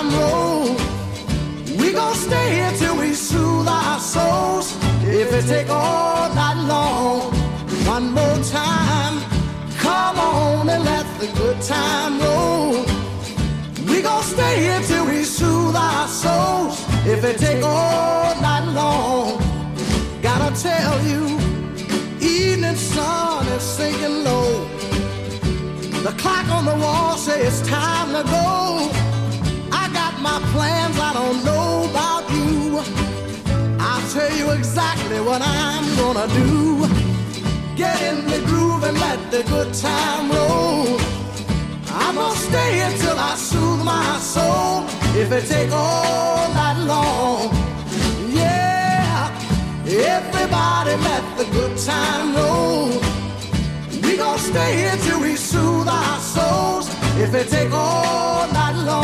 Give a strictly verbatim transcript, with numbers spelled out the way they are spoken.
time roll. We gon' stay here till we soothe our souls. If it take all night long, one more time, come on and let the good time roll. We gon' stay here till we soothe our souls. If it take all night long, gotta tell you, evening sun is sinking low. The clock on the wall says it's time to go. I got my plans, I don't know about you. I'll tell you exactly what I'm gonna do. Get in the groove and let the good time roll. I'm gonna stay here till I soothe my soul. If it take all night long, yeah. Everybody let the good time roll. We gon' stay here till we soothe our souls. If it take all night long.